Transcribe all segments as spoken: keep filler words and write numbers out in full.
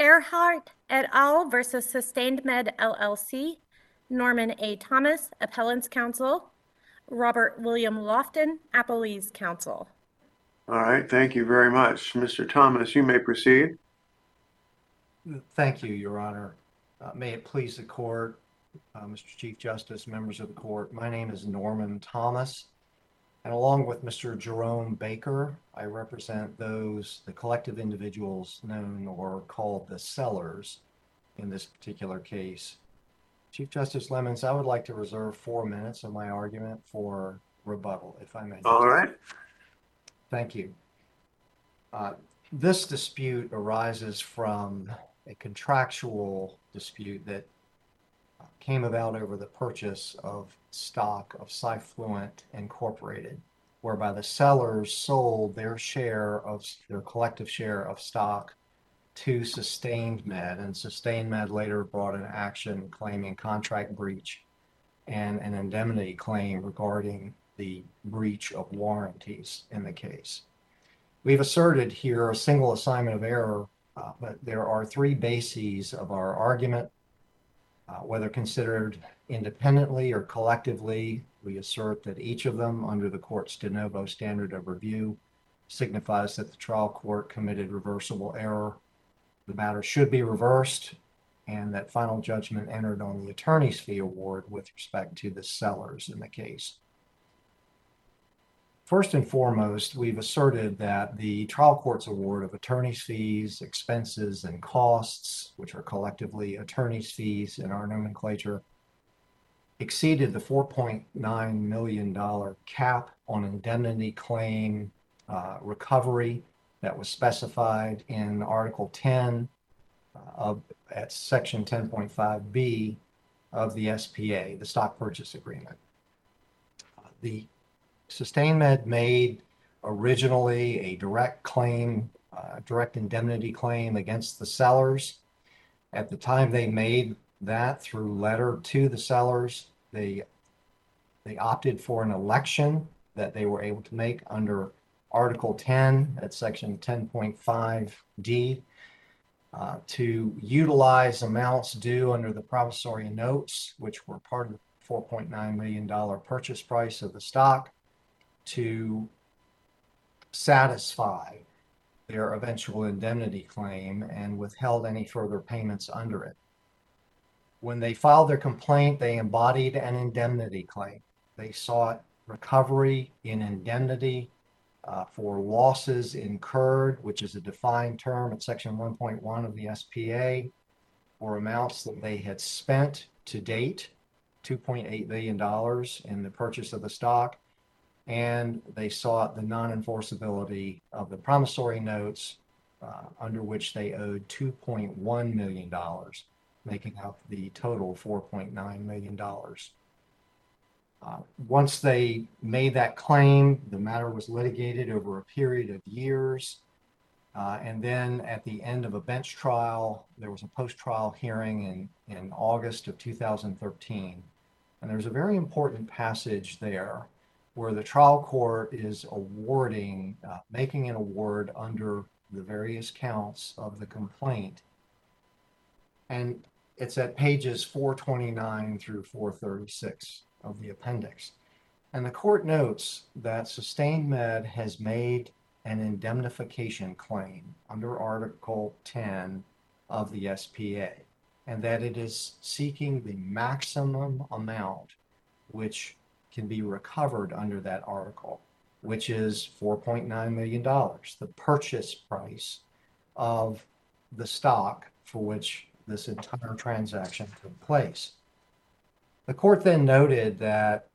Earhart et al. Versus Sustained Med L L C, Norman A. Thomas, Appellant's Counsel, Robert William Lofton, Appellee's Counsel. All right, thank you very much. Mister Thomas, you may proceed. Thank you, Your Honor. Uh, may it please the court, uh, Mister Chief Justice, members of the court, my name is Norman Thomas, and along with Mister Jerome Baker, I represent those, the collective individuals known or called the sellers in this particular case. Chief Justice Lemons, I would like to reserve four minutes of my argument for rebuttal, if I may. All right. Thank you. Uh, this dispute arises from a contractual dispute that came about over the purchase of stock of Cyfluent Incorporated, whereby the sellers sold their share of their collective share of stock to Sustained Med, and Sustained Med later brought an action claiming contract breach and an indemnity claim regarding the breach of warranties in the case. We've asserted here a single assignment of error, uh, but there are three bases of our argument. Uh, whether considered independently or collectively, we assert that each of them, under the court's de novo standard of review, signifies that the trial court committed reversible error. The matter should be reversed, and that final judgment entered on the attorney's fee award with respect to the sellers in the case. First and foremost, we've asserted that the trial court's award of attorney's fees, expenses, and costs, which are collectively attorney's fees in our nomenclature, exceeded the four point nine million dollars cap on indemnity claim uh, recovery that was specified in Article ten uh, of at Section ten point five B of the S P A, the Stock Purchase Agreement. Uh, the Sustained Med made originally a direct claim, uh, direct indemnity claim against the sellers. At the time they made that through letter to the sellers, they, they opted for an election that they were able to make under Article ten at Section ten point five D uh, to utilize amounts due under the promissory notes, which were part of the four point nine million dollars purchase price of the stock, to satisfy their eventual indemnity claim and withheld any further payments under it. When they filed their complaint, they embodied an indemnity claim. They sought recovery in indemnity uh, for losses incurred, which is a defined term at Section one point one of the S P A, or amounts that they had spent to date, two point eight million dollars in the purchase of the stock, and they sought the non-enforceability of the promissory notes uh, under which they owed two point one million dollars, making up the total four point nine million dollars. Uh, once they made that claim, the matter was litigated over a period of years. Uh, and then at the end of a bench trial, there was a post-trial hearing in, in August of two thousand thirteen. And there's a very important passage there where the trial court is awarding, uh, making an award under the various counts of the complaint. And it's at pages four twenty-nine through four thirty-six of the appendix. And the court notes that Sustained Med has made an indemnification claim under Article ten of the S P A, and that it is seeking the maximum amount which can be recovered under that article, which is four point nine million dollars, the purchase price of the stock for which this entire transaction took place. The court then noted that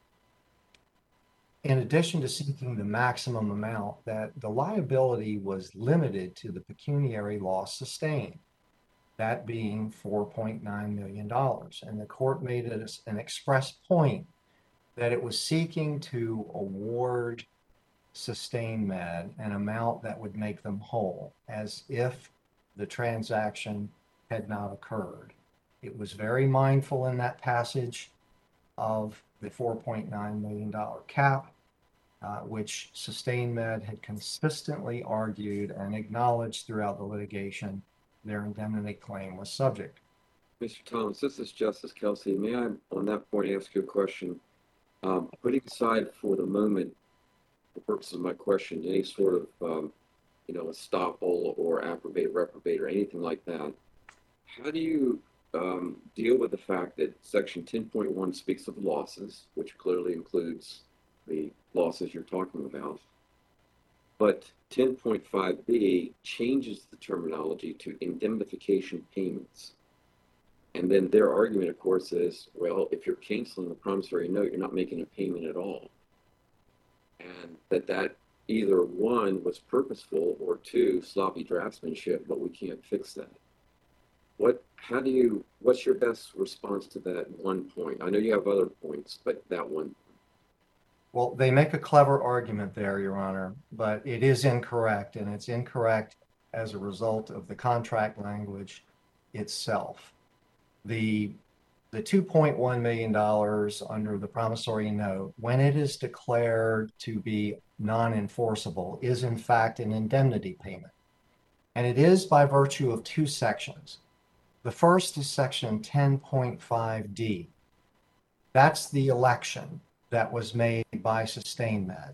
in addition to seeking the maximum amount, that the liability was limited to the pecuniary loss sustained, that being four point nine million dollars. And the court made it an express point that it was seeking to award Sustained Med an amount that would make them whole, as if the transaction had not occurred. It was very mindful in that passage of the four point nine million dollars cap, uh, which Sustained Med had consistently argued and acknowledged throughout the litigation their indemnity claim was subject. Mister Thomas, this is Justice Kelsey. May I, on that point, ask you a question? Um, putting aside for the moment, for purposes of my question, any sort of, um, you know, estoppel or approbate, reprobate, or anything like that, how do you um, deal with the fact that Section ten point one speaks of losses, which clearly includes the losses you're talking about, but ten point five B changes the terminology to indemnification payments? And then their argument, of course, is, well, if you're canceling the promissory note, you're not making a payment at all. And that that either one was purposeful or two, sloppy draftsmanship, but we can't fix that. What, how do you, what's your best response to that one point? I know you have other points, but that one. Well, they make a clever argument there, Your Honor, but it is incorrect, and it's incorrect as a result of the contract language itself. The, the two point one million dollars under the promissory note, when it is declared to be non-enforceable, is in fact an indemnity payment. And it is by virtue of two sections. The first is section ten point five D. That's the election that was made by SustainMed.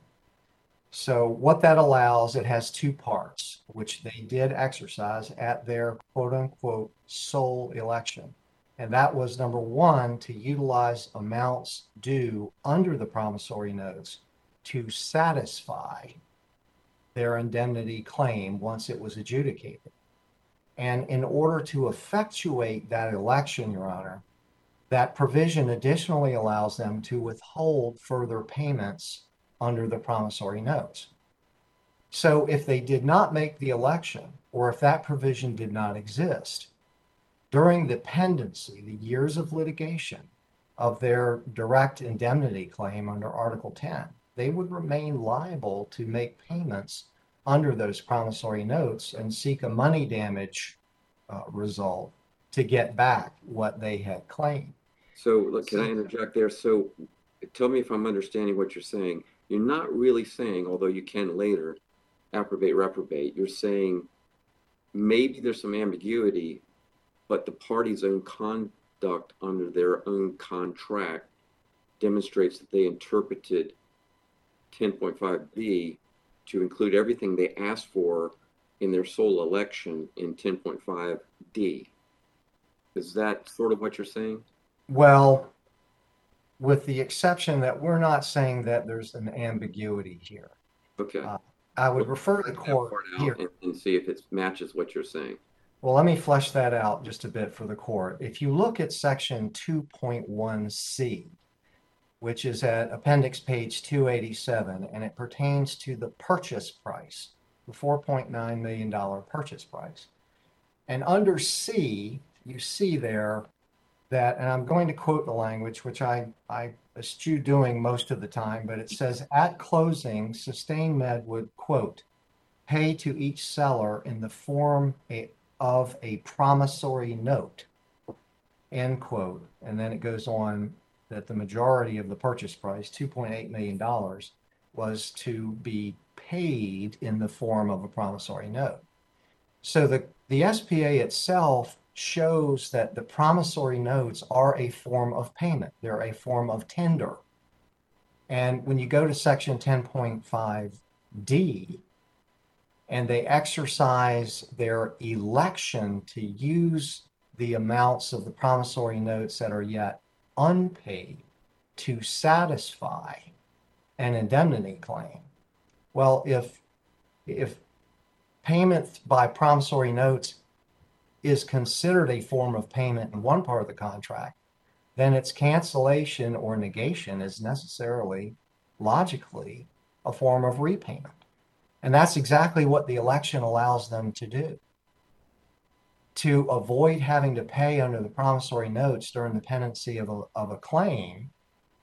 So what that allows, it has two parts, which they did exercise at their quote unquote sole election. And that was number one, to utilize amounts due under the promissory notes to satisfy their indemnity claim once it was adjudicated. And in order to effectuate that election, Your Honor, that provision additionally allows them to withhold further payments under the promissory notes. So if they did not make the election, or if that provision did not exist, during the pendency, the years of litigation of their direct indemnity claim under Article ten, they would remain liable to make payments under those promissory notes and seek a money damage uh, result to get back what they had claimed. So look, can I interject there? So tell me if I'm understanding what you're saying. You're not really saying, although you can later, approbate, reprobate. You're saying maybe there's some ambiguity, but the party's own conduct under their own contract demonstrates that they interpreted ten point five B to include everything they asked for in their sole election in ten point five D. Is that sort of what you're saying? Well, with the exception that we're not saying that there's an ambiguity here. Okay. Uh, I would Well, refer the break that court part out here. and, and see if it matches what you're saying. Well, let me flesh that out just a bit for the court. If you look at section two point one C, which is at appendix page two eighty-seven, and it pertains to the purchase price, the four point nine million dollars purchase price. And under C, you see there that, and I'm going to quote the language, which I, I eschew doing most of the time, but it says, at closing, SustainMed would, quote, pay to each seller in the form a, of a promissory note, end quote. And then it goes on that the majority of the purchase price, two point eight million dollars, was to be paid in the form of a promissory note. So the, the S P A itself shows that the promissory notes are a form of payment. They're a form of tender. And when you go to section ten point five D, and they exercise their election to use the amounts of the promissory notes that are yet unpaid to satisfy an indemnity claim. Well, if, if payment by promissory notes is considered a form of payment in one part of the contract, then its cancellation or negation is necessarily, logically, a form of repayment. And that's exactly what the election allows them to do. To avoid having to pay under the promissory notes during the pendency of a, of a claim,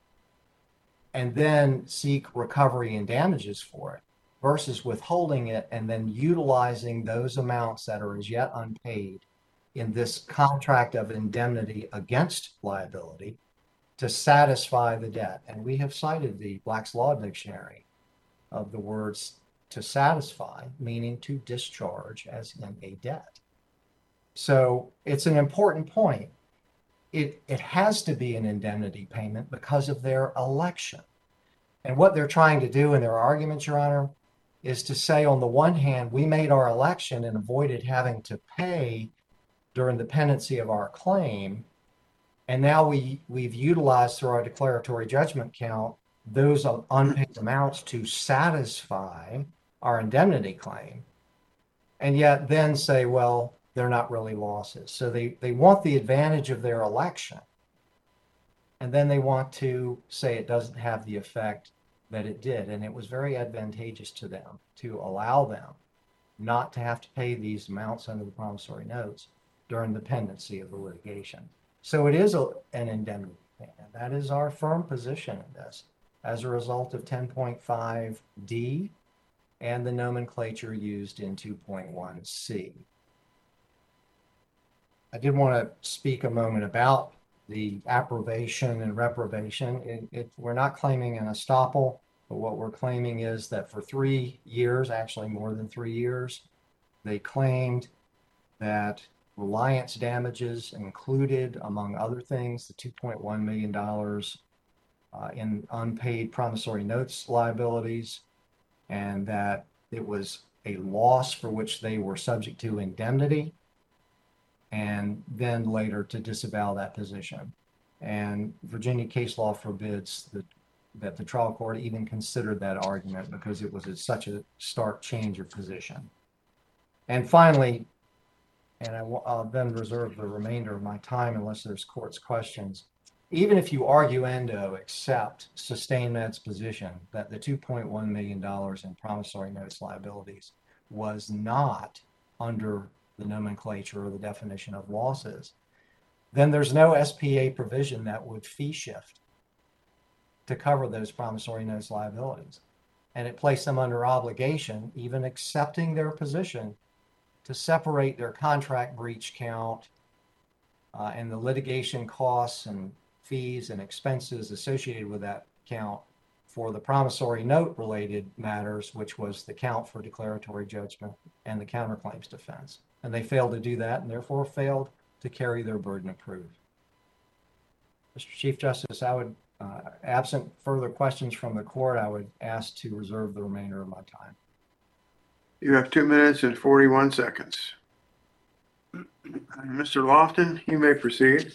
and then seek recovery and damages for it, versus withholding it and then utilizing those amounts that are as yet unpaid in this contract of indemnity against liability to satisfy the debt. And we have cited the Black's Law Dictionary of the words to satisfy, meaning to discharge as in a debt. So it's an important point. It, it has to be an indemnity payment because of their election. And what they're trying to do in their arguments, Your Honor, is to say, on the one hand, we made our election and avoided having to pay during the pendency of our claim. And now we, we've utilized through our declaratory judgment count those unpaid amounts to satisfy our indemnity claim. And yet then say, well, they're not really losses. So they, they want the advantage of their election. And then they want to say it doesn't have the effect that it did. And it was very advantageous to them to allow them not to have to pay these amounts under the promissory notes during the pendency of the litigation. So it is a, an indemnity payment. That is our firm position in this as a result of ten point five D and the nomenclature used in two point one C. I did want to speak a moment about the approbation and reprobation. It, it, we're not claiming an estoppel, but what we're claiming is that for three years, actually more than three years, they claimed that reliance damages included, among other things, the two point one million dollars uh, in unpaid promissory notes liabilities, and that it was a loss for which they were subject to indemnity, and then later to disavow that position. And Virginia case law forbids that, that the trial court even considered that argument because it was a, such a stark change of position. And finally, and I will, I'll then reserve the remainder of my time unless there's court's questions, even if you arguendo accept SustainMed's position that the two point one million dollars in promissory notes liabilities was not under the nomenclature or the definition of losses, then there's no S P A provision that would fee shift to cover those promissory notes liabilities. And it placed them under obligation, even accepting their position, to separate their contract breach count uh, and the litigation costs and fees and expenses associated with that count for the promissory note related matters, which was the count for declaratory judgment and the counterclaims defense. And they failed to do that and therefore failed to carry their burden of proof. Mister Chief Justice, I would, uh, absent further questions from the court, I would ask to reserve the remainder of my time. You have two minutes and forty-one seconds. Mister Lofton, you may proceed.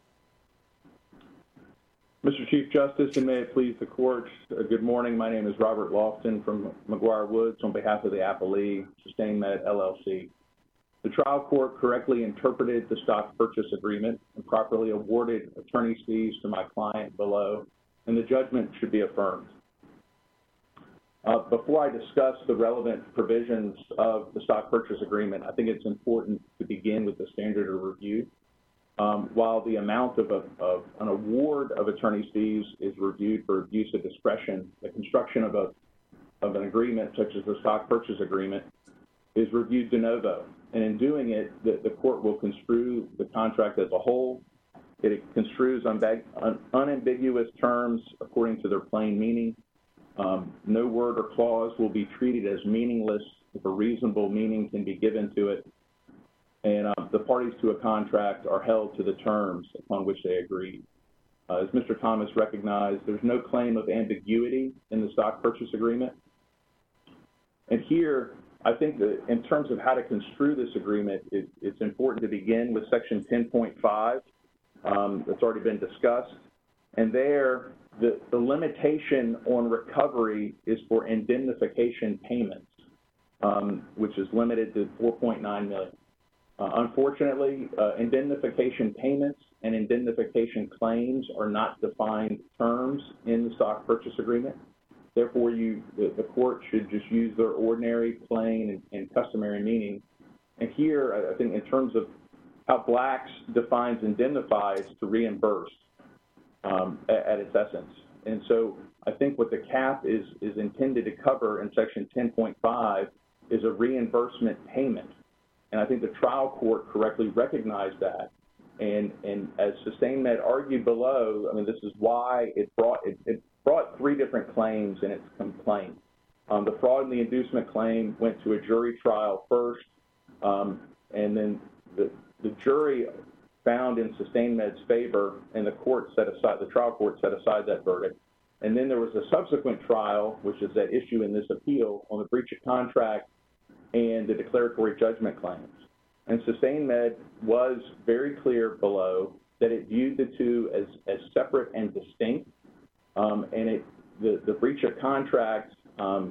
Mister Chief Justice, and may it please the court, uh, good morning. My name is Robert Lofton from McGuire Woods on behalf of the Appellee SustainMed L L C. The trial court correctly interpreted the stock purchase agreement and properly awarded attorney's fees to my client below, and the judgment should be affirmed. Uh, before I discuss the relevant provisions of the stock purchase agreement, I think it's important to begin with the standard of review. Um, while the amount of, a, of an award of attorney's fees is reviewed for abuse of discretion, the construction of, a, of an agreement such as the stock purchase agreement is reviewed de novo. And in doing it, the, the court will construe the contract as a whole. It construes unbag, un, unambiguous terms according to their plain meaning. Um, no word or clause will be treated as meaningless if a reasonable meaning can be given to it. And uh, the parties to a contract are held to the terms upon which they agreed. Uh, as Mister Thomas recognized, there's no claim of ambiguity in the stock purchase agreement. And here, I think that in terms of how to construe this agreement, it, it's important to begin with section ten point five um, that's already been discussed. And there, the, the limitation on recovery is for indemnification payments, um, which is limited to four point nine million dollars. Uh, unfortunately, uh, indemnification payments and indemnification claims are not defined terms in the stock purchase agreement. Therefore, you, the, the court should just use their ordinary, plain, and, and customary meaning. And here, I, I think in terms of how Blacks defines indemnifies to reimburse um, at, at its essence. And so I think what the cap is, is intended to cover in section ten point five is a reimbursement payment. And I think the trial court correctly recognized that. And, and as SustainMed argued below, I mean, this is why it brought, it, it brought three different claims in its complaint. Um, the fraud and the inducement claim went to a jury trial first, um, and then the, the jury found in Sustained Med's favor, and the court set aside, the trial court set aside that verdict. And then there was a subsequent trial, which is at issue in this appeal, on the breach of contract and the declaratory judgment claims. And Sustained Med was very clear below that it viewed the two as, as separate and distinct. Um, and it, the, the breach of contract um,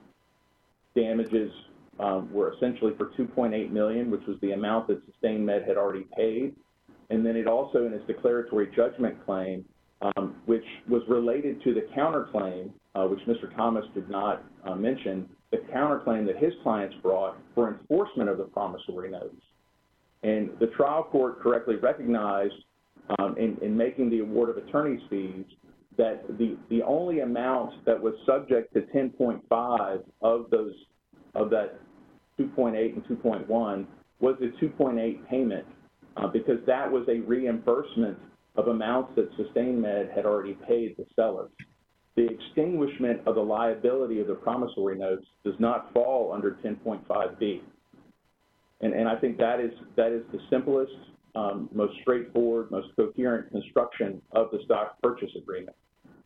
damages um, were essentially for two point eight million dollars, which was the amount that Sustained Med had already paid. And then it also, in its declaratory judgment claim, um, which was related to the counterclaim, uh, which Mister Thomas did not uh, mention, the counterclaim that his clients brought for enforcement of the promissory notes. And the trial court correctly recognized um, in, in making the award of attorney's fees that the, the only amount that was subject to ten point five of those, of that two point eight and two point one was the two point eight payment, uh, because that was a reimbursement of amounts that Sustained Med had already paid the sellers. The extinguishment of the liability of the promissory notes does not fall under ten point five B. And, and I think that is, that is the simplest, um, most straightforward, most coherent construction of the stock purchase agreement.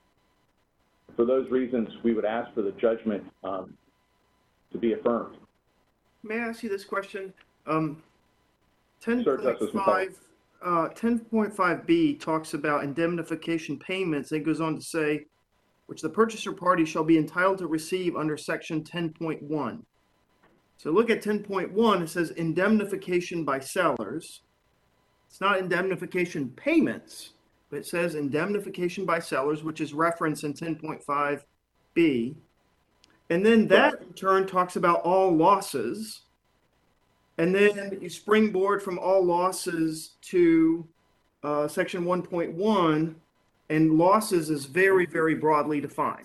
For those reasons, we would ask for the judgment um, to be affirmed. May I ask you this question? Um, Sir, Justice McCullough. uh, ten point five B talks about indemnification payments. It goes on to say, which the purchaser party shall be entitled to receive under section ten point one. So look at ten point one, it says indemnification by sellers. It's not indemnification payments, but it says indemnification by sellers, which is referenced in ten point five B. And then that in turn talks about all losses. And then you springboard from all losses to uh, section one point one, and losses is very, very broadly defined.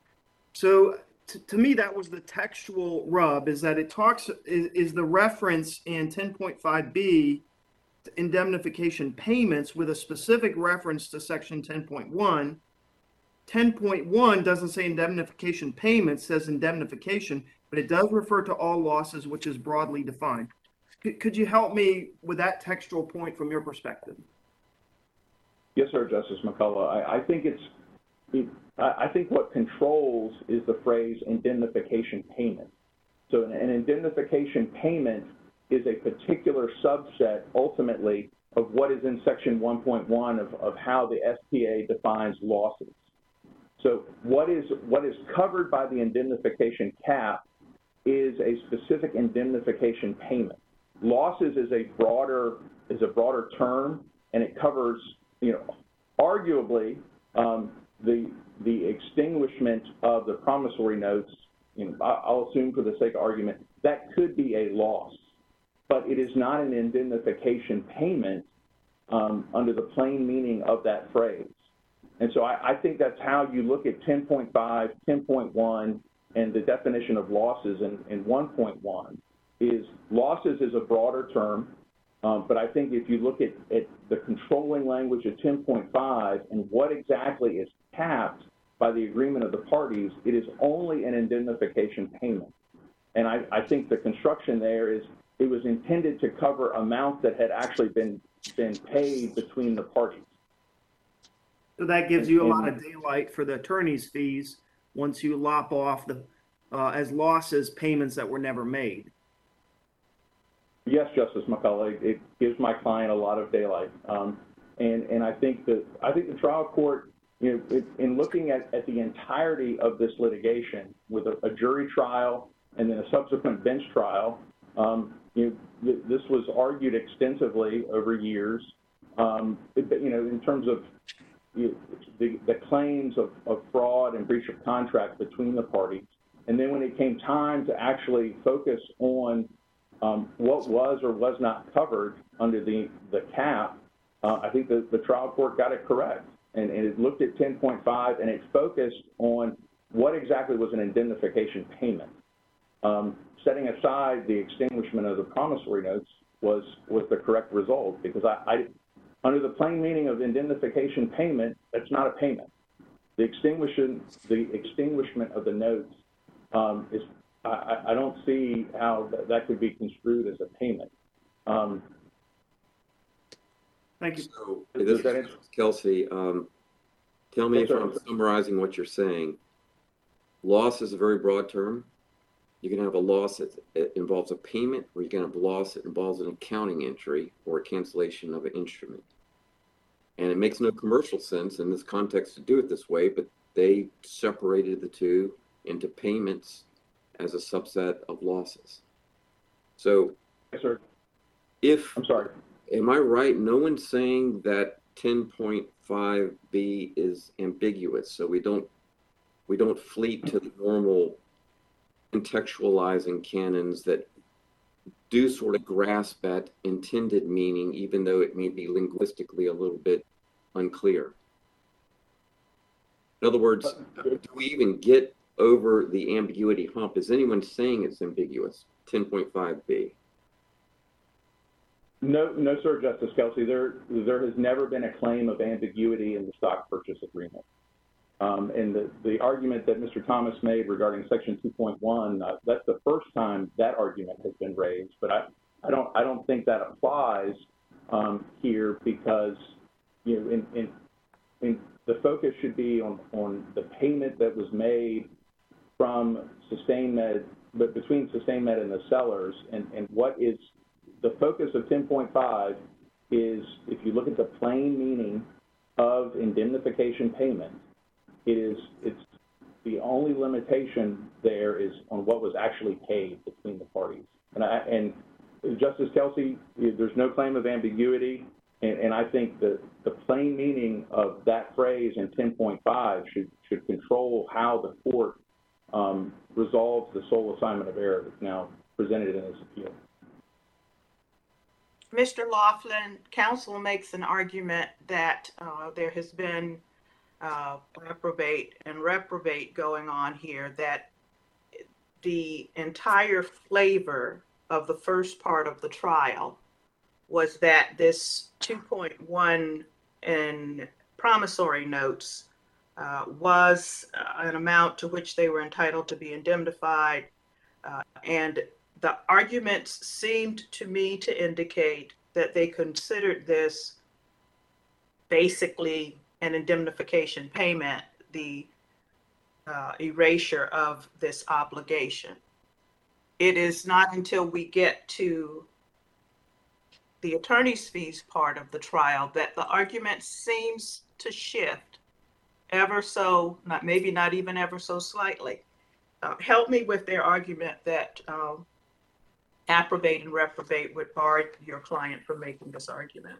So to, to me, that was the textual rub, is that it talks, is, is the reference in ten point five B to indemnification payments with a specific reference to section ten point one. ten point one doesn't say indemnification payments, says indemnification, but it does refer to all losses, which is broadly defined. Could, could you help me with that textual point from your perspective? Yes, sir, Justice McCullough. I, I think it's, it, I, I think what controls is the phrase indemnification payment. So an, an indemnification payment is a particular subset, ultimately, of what is in section one point one of, of how the S P A defines losses. So what is, what is covered by the indemnification cap is a specific indemnification payment. Losses is a broader, is a broader term, and it covers, you know, arguably um, the, the extinguishment of the promissory notes. You know, I'll assume for the sake of argument, that could be a loss, but it is not an indemnification payment um, under the plain meaning of that phrase. And so I, I think that's how you look at ten point five, ten point one, and the definition of losses in, in one point one is losses is a broader term, um, but I think if you look at, at the controlling language of ten point five and what exactly is capped by the agreement of the parties, it is only an indemnification payment. And I, I think the construction there is it was intended to cover amounts that had actually been, been paid between the parties. So that gives you a lot of daylight for the attorney's fees once you lop off the, uh, as losses, payments that were never made. Yes, Justice McCullough, it gives my client a lot of daylight. Um, and, and I think that, I think the trial court, you know, it, in looking at, at the entirety of this litigation with a, a jury trial and then a subsequent bench trial, um, you know, th this was argued extensively over years, um, it, you know, in terms of you know, the, the claims of, of fraud and breach of contract between the parties. And then when it came time to actually focus on um, what was or was not covered under the, the cap, uh, I think the, the trial court got it correct. And, and it looked at ten point five and it focused on what exactly was an indemnification payment. Um, setting aside the extinguishment of the promissory notes was, was the correct result, because I, I, under the plain meaning of indemnification payment, that's not a payment. The extinguishment, the extinguishment of the notes um, is, I, I don't see how that, that could be construed as a payment. Um, Thank you. So, Does this that is answer- Kelsey, um, tell me Yes, if sir. I'm summarizing what you're saying. Loss is a very broad term. You can have a loss that that involves a payment, or you can have a loss that involves an accounting entry or a cancellation of an instrument. And it makes no commercial sense in this context to do it this way, but they separated the two into payments as a subset of losses. So Yes, sir. if, I'm sorry. am I right? No one's saying that ten point five B is ambiguous, so we don't, we don't fleet to the normal contextualizing canons that do sort of grasp at intended meaning, even though it may be linguistically a little bit unclear. In other words, do we even get over the ambiguity hump? Is anyone saying it's ambiguous, ten point five B? No, no, sir, Justice Kelsey. There, there has never been a claim of ambiguity in the stock purchase agreement. Um, and the, the argument that Mister Thomas made regarding Section two point one, uh, that's the first time that argument has been raised. But I, I don't, I don't think that applies um, here because, you know, in, in, in the focus should be on, on the payment that was made from Sustain Med, but between Sustain Med and the sellers, and, and what is the focus of ten point five is, if you look at the plain meaning of indemnification payment, it is, it's the only limitation there is on what was actually paid between the parties. And I, and Justice Kelsey, there's no claim of ambiguity, and, and I think that the plain meaning of that phrase in ten point five should, should control how the court um, resolves the sole assignment of error that's now presented in this appeal. Mister Laughlin, counsel makes an argument that uh, there has been uh, reprobate and reprobate going on here, that the entire flavor of the first part of the trial was that this two point one in promissory notes uh, was uh, an amount to which they were entitled to be indemnified. Uh, and the arguments seemed to me to indicate that they considered this basically an indemnification payment, the uh, erasure of this obligation. It is not until we get to the attorney's fees part of the trial that the argument seems to shift ever so, not maybe not even ever so slightly. Uh, help me with their argument that um, approbate and reprobate would bar your client from making this argument.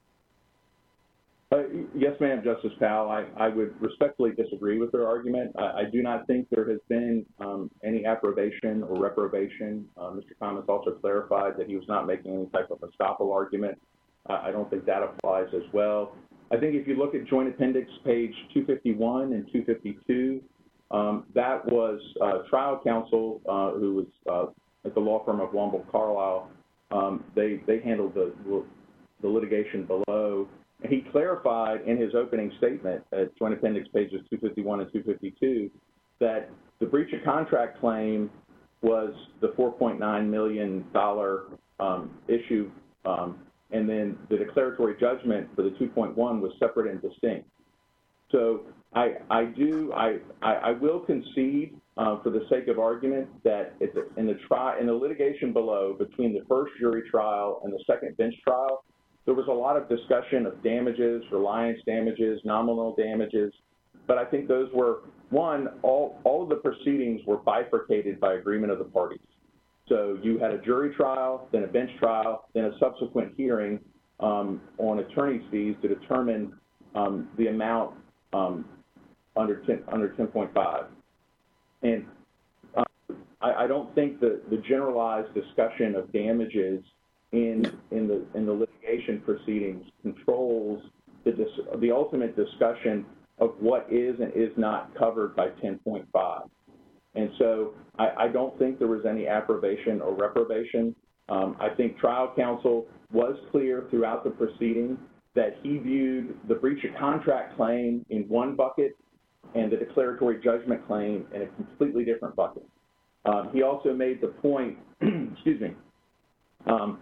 Uh, yes, ma'am, Justice Powell. I, I would respectfully disagree with their argument. I, I do not think there has been um, any approbation or reprobation. Uh, Mister Thomas also clarified that he was not making any type of estoppel argument. Uh, I don't think that applies as well. I think if you look at Joint Appendix page two fifty-one and two fifty-two, um, that was uh, trial counsel uh, who was uh, at the law firm of Womble Carlisle. Um, they, they handled the, the litigation below. And he clarified in his opening statement at Joint Appendix pages two fifty-one and two fifty-two that the breach of contract claim was the four point nine million dollars um, issue, um, and then the declaratory judgment for the two point one was separate and distinct. So I, I do, I, I, I will concede uh, for the sake of argument that it's in the tri in the litigation below between the first jury trial and the second bench trial, there was a lot of discussion of damages, reliance damages, nominal damages, but I think those were, one, all, all of the proceedings were bifurcated by agreement of the parties. So you had a jury trial, then a bench trial, then a subsequent hearing um, on attorney's fees to determine um, the amount um, under ten, under ten point five. And uh, I, I don't think the, the generalized discussion of damages in in the in the litigation proceedings controls the dis, the ultimate discussion of what is and is not covered by ten point five. And so I, I don't think there was any approbation or reprobation. Um, I think trial counsel was clear throughout the proceeding that he viewed the breach of contract claim in one bucket and the declaratory judgment claim in a completely different bucket. Um, he also made the point, excuse me, um,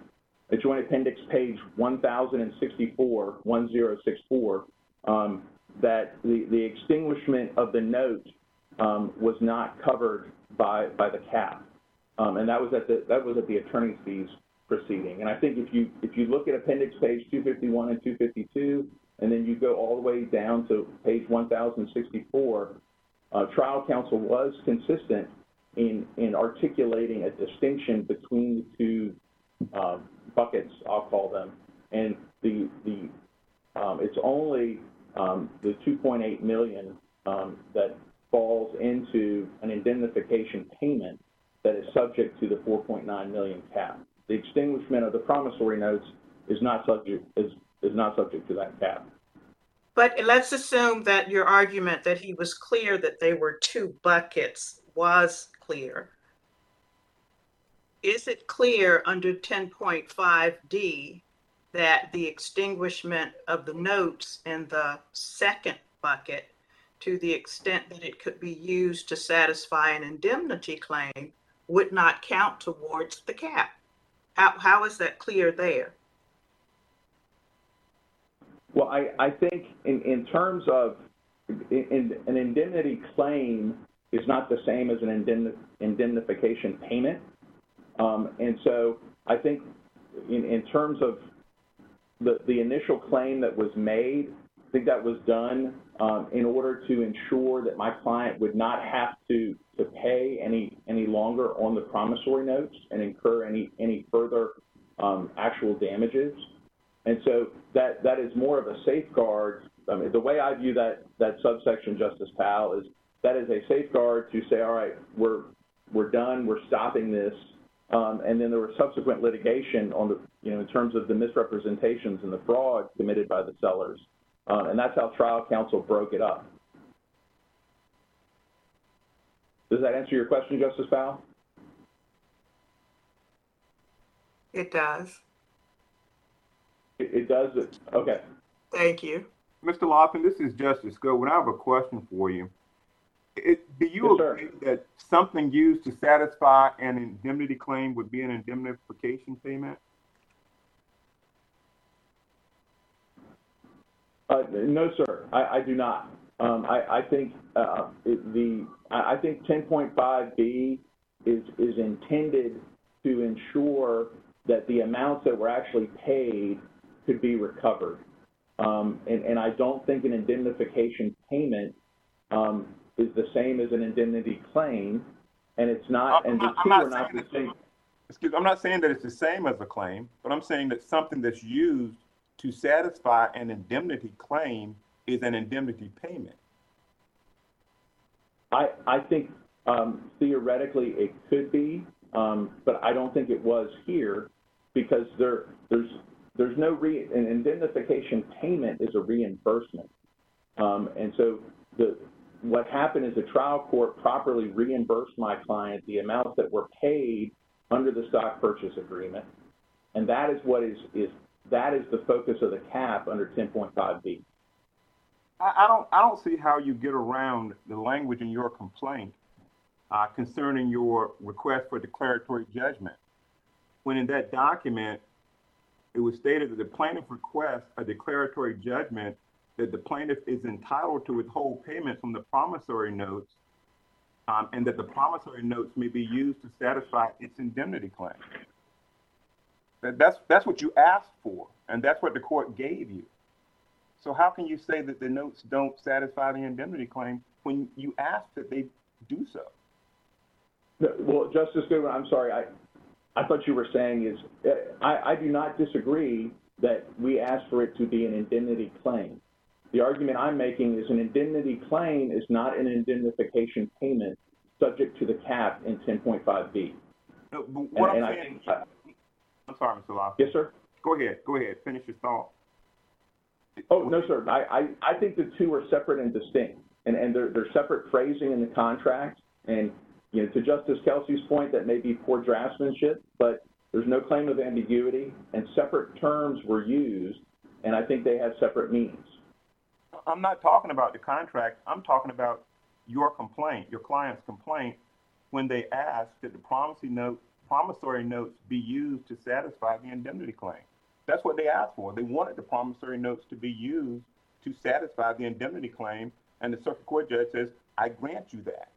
at Joint Appendix page one thousand sixty-four, one thousand sixty-four, um, that the, the extinguishment of the note um, was not covered by, by the cap. Um, and that was at the, that was at the attorney's fees proceeding. And I think if you, if you look at Appendix page two fifty-one and two fifty-two, and then you go all the way down to page one thousand sixty-four, uh, trial counsel was consistent in, in articulating a distinction between the two uh, buckets, I'll call them. And the, the um, it's only um, the two point eight million um, that falls into an indemnification payment that is subject to the four point nine million cap. The extinguishment of the promissory notes is not subject is is not subject to that cap. But let's assume that your argument that he was clear that they were two buckets was clear. Is it clear under ten point five D that the extinguishment of the notes in the second bucket, to the extent that it could be used to satisfy an indemnity claim, would not count towards the cap? How, how is that clear there? Well, I, I think in, in terms of in, in, an indemnity claim is not the same as an indemn, indemnification payment. Um, and so I think in, in terms of the, the initial claim that was made, I think that was done um, in order to ensure that my client would not have to, to pay any, any longer on the promissory notes and incur any, any further um, actual damages. And so that, that is more of a safeguard. I mean, the way I view that, that subsection, Justice Powell, is that is a safeguard to say, all right, we're, we're done, we're stopping this. Um, and then there was subsequent litigation on the, you know, in terms of the misrepresentations and the fraud committed by the sellers. Uh, and that's how trial counsel broke it up. Does that answer your question, Justice Powell? It does. It, it does? Okay. Thank you. Mister Lofton, this is Justice Goodwin. I have a question for you. It, do you Yes, agree that something used to satisfy an indemnity claim would be an indemnification payment? Uh, no, sir, I, I do not. Um, I, I think uh, it, the I think ten point five B is is intended to ensure that the amounts that were actually paid could be recovered, um, and, and I don't think an indemnification payment um, is the same as an indemnity claim, and it's not. I'm and the not- two I'm not are not saying the same. Excuse, I'm not saying that it's the same as a claim, but I'm saying that something that's used to satisfy an indemnity claim is an indemnity payment. I, I think um, theoretically it could be, um, but I don't think it was here because there, there's, there's no re, an indemnification payment is a reimbursement. Um, and so the, what happened is the trial court properly reimbursed my client the amounts that were paid under the stock purchase agreement. And that is what is, is that is the focus of the cap under ten point five B. I, I don't I don't see how you get around the language in your complaint uh, concerning your request for declaratory judgment, when in that document it was stated that the plaintiff requests a declaratory judgment that the plaintiff is entitled to withhold payment from the promissory notes, um, and that the promissory notes may be used to satisfy its indemnity claim. That, that's that's what you asked for, and that's what the court gave you. So how can you say that the notes don't satisfy the indemnity claim when you asked that they do so? Well, Justice Goodwin, I'm sorry. I, I thought you were saying is, I, I do not disagree that we asked for it to be an indemnity claim. The argument I'm making is an indemnity claim is not an indemnification payment subject to the cap in ten point five B. No, but what And- I'm and I saying, think- I'm sorry, Mister Lofton. Yes, sir? Go ahead. Go ahead. Finish your thought. Oh, no, sir. I, I, I think the two are separate and distinct, and, and they're, they're separate phrasing in the contract. And, you know, to Justice Kelsey's point, that may be poor draftsmanship, but there's no claim of ambiguity, and separate terms were used, and I think they have separate meanings. I'm not talking about the contract. I'm talking about your complaint, your client's complaint, when they asked that the promissory note promissory notes be used to satisfy the indemnity claim. That's what they asked for. They wanted the promissory notes to be used to satisfy the indemnity claim, and the circuit court judge says, I grant you that.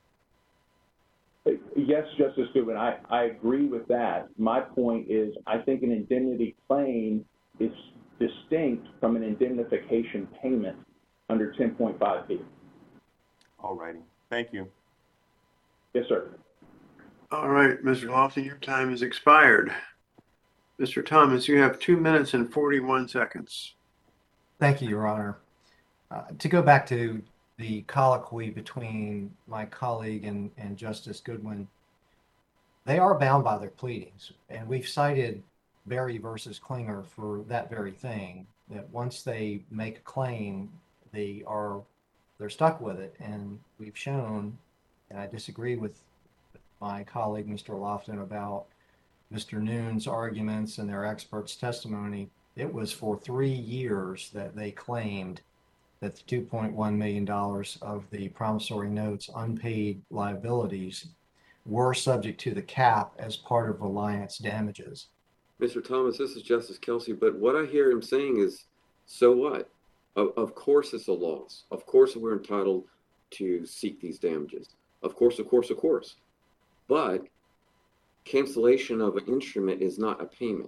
Yes, Justice Goodwin, I, I agree with that. My point is, I think an indemnity claim is distinct from an indemnification payment under ten point five B. All righty. Thank you. Yes, sir. All right, Mister Lofton, your time has expired. Mister Thomas, you have two minutes and forty-one seconds. Thank you, Your Honor. Uh, to go back to the colloquy between my colleague and, and Justice Goodwin, they are bound by their pleadings. And we've cited Berry versus Klinger for that very thing, that once they make a claim, they are, they're stuck with it. And we've shown, and I disagree with my colleague, Mister Lofton, about Mister Noon's arguments and their experts' testimony. It was for three years that they claimed that the two point one million dollars of the promissory notes unpaid liabilities were subject to the cap as part of Reliance damages. Mister Thomas, this is Justice Kelsey, but what I hear him saying is, so what? Of, of course it's a loss. Of course we're entitled to seek these damages. Of course, of course, of course. But cancellation of an instrument is not a payment.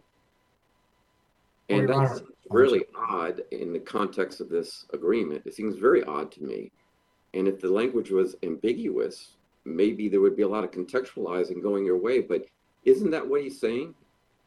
And Well, Your that's Honor, really odd in the context of this agreement. It seems very odd to me. And if the language was ambiguous, maybe there would be a lot of contextualizing going your way, but isn't that what he's saying?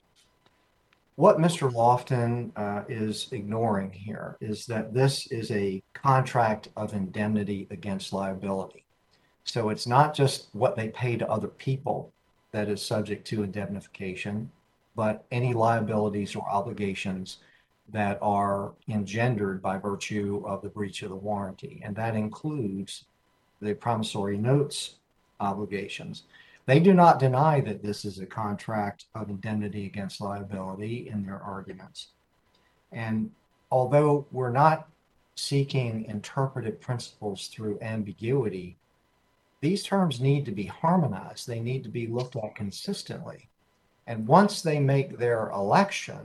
What Mister Lofton uh, is ignoring here is that this is a contract of indemnity against liability. So it's not just what they pay to other people that is subject to indemnification, but any liabilities or obligations that are engendered by virtue of the breach of the warranty. And that includes the promissory notes obligations. They do not deny that this is a contract of indemnity against liability in their arguments. And although we're not seeking interpretive principles through ambiguity, these terms need to be harmonized. They need to be looked at consistently. And once they make their election,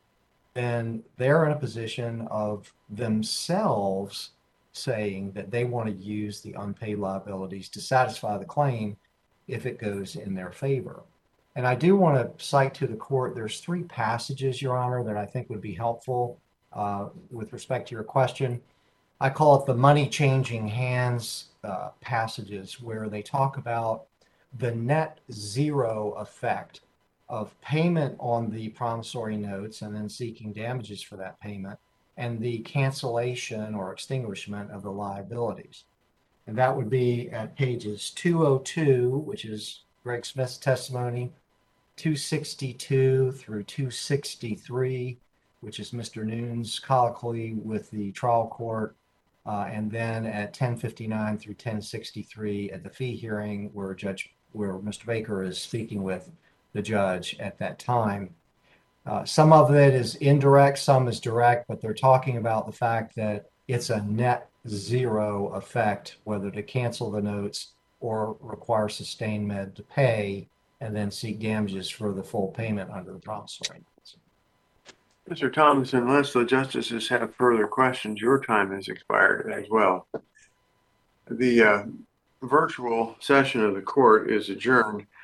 then they're in a position of themselves saying that they want to use the unpaid liabilities to satisfy the claim if it goes in their favor. And I do want to cite to the court, there's three passages, Your Honor, that I think would be helpful uh, with respect to your question. I call it the money changing hands uh, passages, where they talk about the net zero effect of payment on the promissory notes and then seeking damages for that payment, and the cancellation or extinguishment of the liabilities. And that would be at pages two oh two, which is Greg Smith's testimony, two sixty-two through two sixty-three, which is Mister Noon's colloquy with the trial court, uh, and then at ten fifty-nine through ten sixty-three at the fee hearing, where Judge, where Mister Baker is speaking with the judge at that time. Uh, some of it is indirect, some is direct, but they're talking about the fact that it's a net zero effect, whether to cancel the notes or require Sustained Med to pay and then seek damages for the full payment under the promissory notes. Mister Thomas, unless the justices have further questions, your time has expired as well. The uh, virtual session of the court is adjourned.